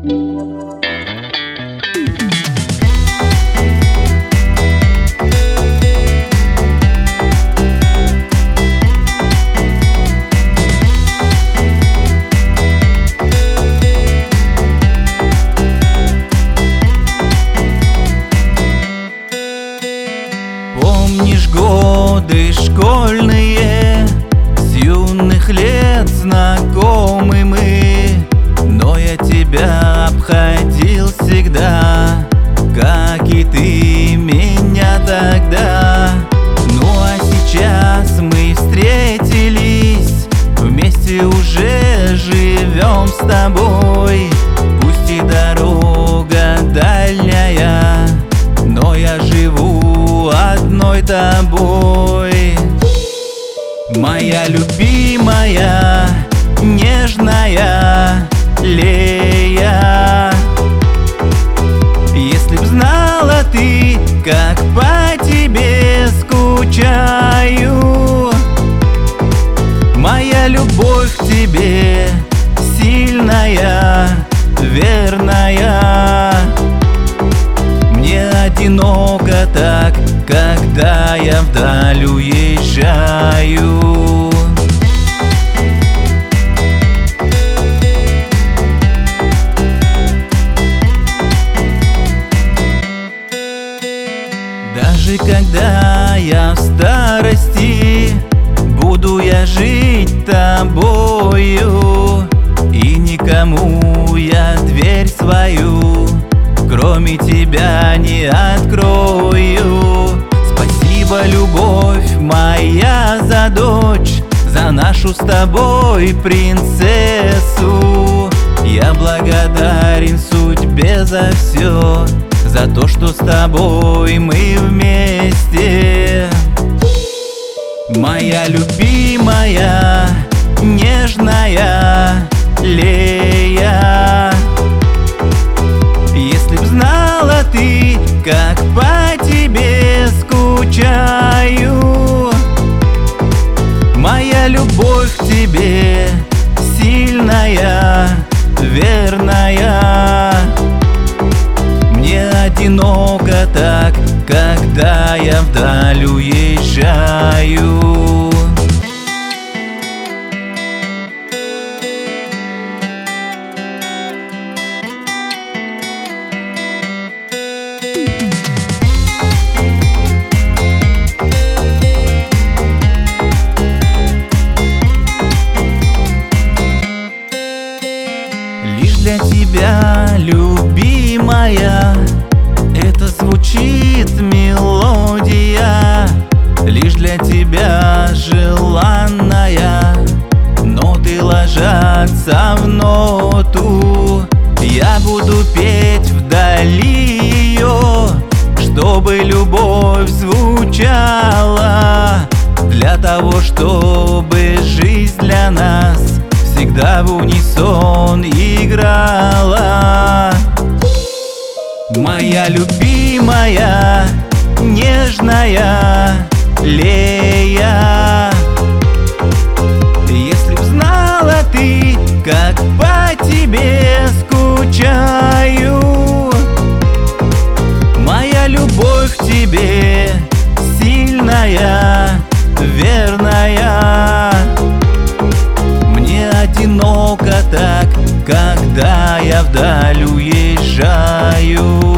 Помнишь годы школьные, с юных лет знакомы мы, но я тебя обходил всегда, как и ты меня тогда. Ну а сейчас мы встретились, вместе уже живем с тобой. Пусть и дорога дальняя, но я живу одной тобой. Моя любимая, нежная Лея, если б знала ты, как по тебе скучаю. Моя любовь к тебе сильная, верная. Мне одиноко так, когда я вдаль уезжаю. Даже когда я в старости, буду я жить тобою, и никому я дверь свою, кроме тебя, не открою. Спасибо, любовь моя, за дочь, за нашу с тобой принцессу. Я благодарен судьбе за все, за то, что с тобой мы вместе. Моя любимая, нежная Лея, если б знала ты, как по тебе скучаю. Моя любовь к тебе сильная, верная. Мне одиноко так, когда я вдаль уезжаю. Лишь для тебя, любимая, это звучит мелодия. Лишь для тебя, желанная, ноты ложатся в ноту. Я буду петь вдали ее, чтобы любовь звучала, для того, чтобы жизнь для нас всегда в унисон играла. Моя любимая, нежная Лея, если б знала ты, как по тебе скучаю. Моя любовь к тебе сильная, верная. Мне одиноко так, когда я вдаль уезжаю.